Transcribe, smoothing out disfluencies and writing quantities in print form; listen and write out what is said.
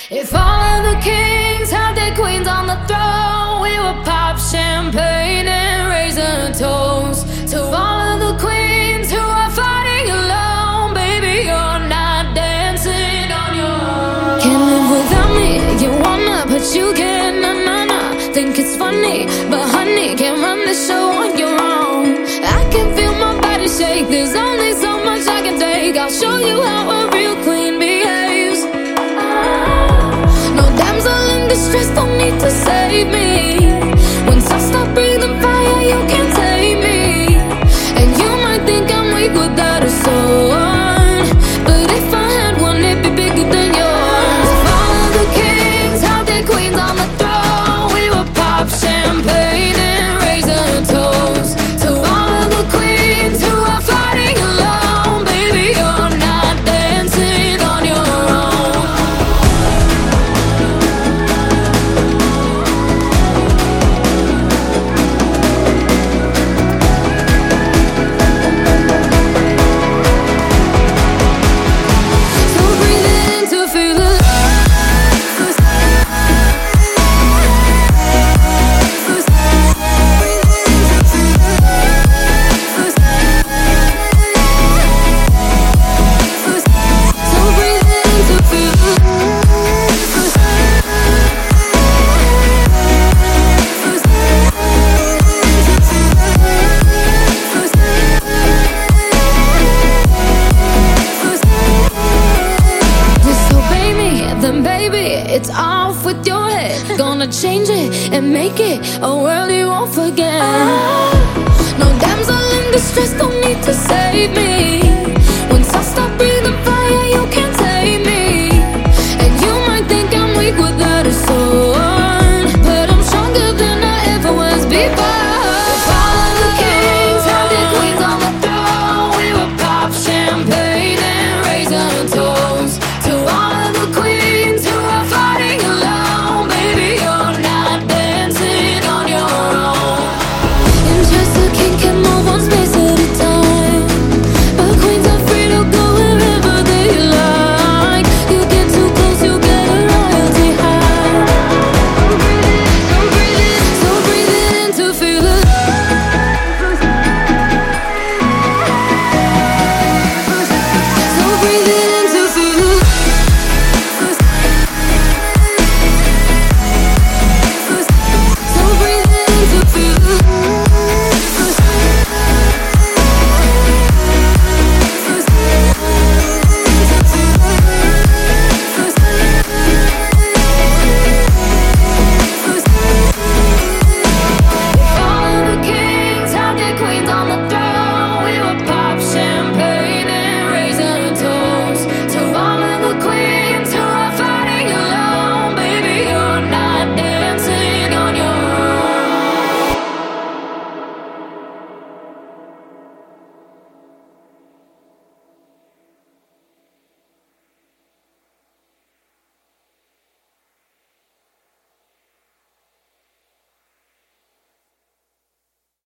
If all of the kings had their queens on the throne, we would pop champagne and raise a toast to all of the queens who are fighting alone. Baby, you're not dancing on your own. Can't live without me, you wanna, but you can't, nah. Think it's funny, but honey, can't run the show on your own. I can feel my body shake, there's only so much I can take. I'll show you how a real queen behaves. No damsel in distress, don't need to save me. Once I stop breathing fire, you can't take me. And you might think I'm weak without a sword, but if I had one, it'd be bigger than yours. If all of the kings had their queens on the throne, we would pop champagne and raise a toast to all of the queens who are fighting alone. Baby, you're not dancing on your own. So breathe in to feel the disobey me, then baby, it's off with your head. Gonna change it and make it a world you won't forget. No damsel in distress, don't need to save me.